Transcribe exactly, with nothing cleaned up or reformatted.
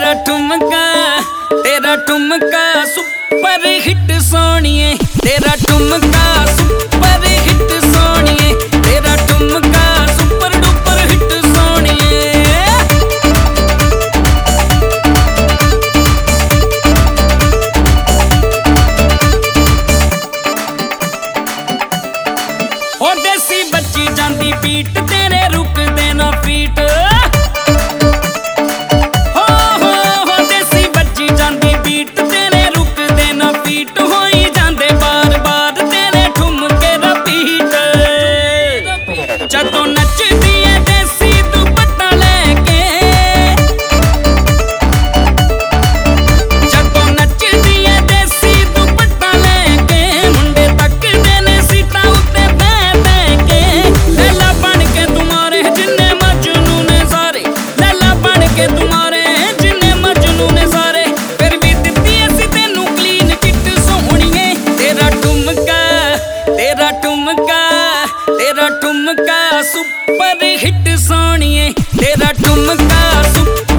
तेरा ठुमका तेरा ठुमका सुपर हिट सोनिए, तेरा ठुमका सुपर हिट सोनिए, तेरा ठुमका सुपर डुपर हिट सोनिए। ओ देसी बच्ची जांदी बीट तेरे रुकदे ना फीट, जदों नचदी है देसी दुपट्टा लेके, जदों नचदी है देसी दुपट्टा लेके, मुंडे तकदे ने सीटां उत्ते बैठ बैठ के। लैला बन के तुम्हारे जिन्ने मजनू ने सारे, लैला बन के तुम्हारे जिन्ने मजनू ने सारे, फिर भी दित्ती असीं तैनूं क्लीन चिट सोहणीए। तेरा ठुमका तेरा ठुमका तेरा ठुमका सुपर हिट सोनिए, तेरा ठुमका सुपर